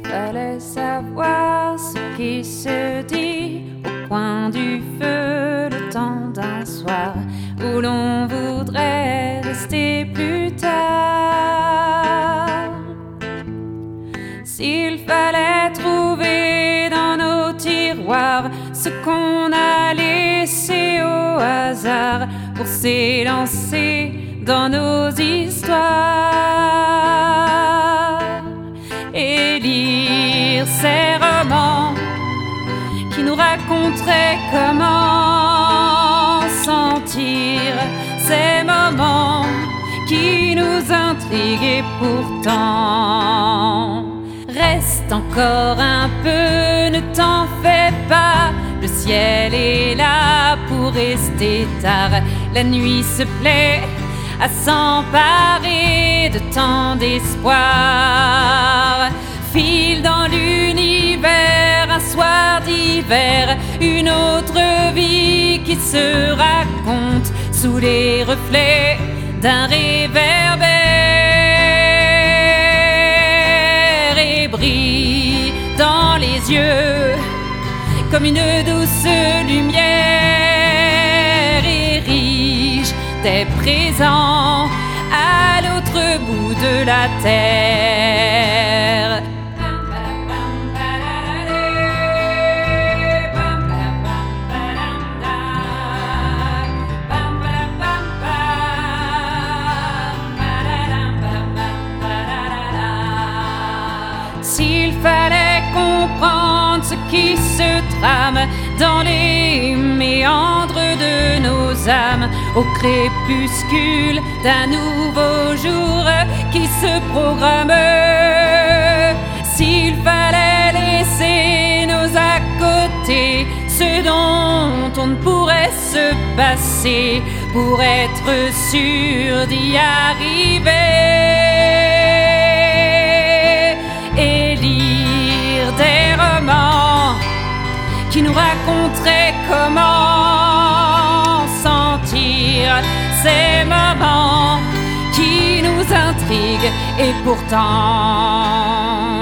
fallait savoir ce qui se dit au coin du feu le temps d'un soir où l'on voudrait rester plus tard. S'il fallait trouver dans nos tiroirs ce qu'on a laissé au hasard pour s'élancer dans nos histoires et lire ces romans qui nous raconteraient comment sentir ces moments qui nous intriguent et pourtant reste encore un peu, ne t'en fais pas, le ciel est là pour rester tard, la nuit se plaît à s'emparer de tant d'espoir. File dans l'univers, un soir d'hiver, une autre vie qui se raconte sous les reflets d'un réverbère et brille dans les yeux comme une douce lumière et riche des présents à l'autre bout de la terre. S'il fallait comprendre ce qui se trame dans les méandres de nos âmes, au crépuscule d'un nouveau jour qui se programme, s'il fallait laisser nos à côté ce dont on ne pourrait se passer pour être sûr d'y arriver et lire des romans qui nous raconteraient comment sentir ces moments qui nous intriguent et pourtant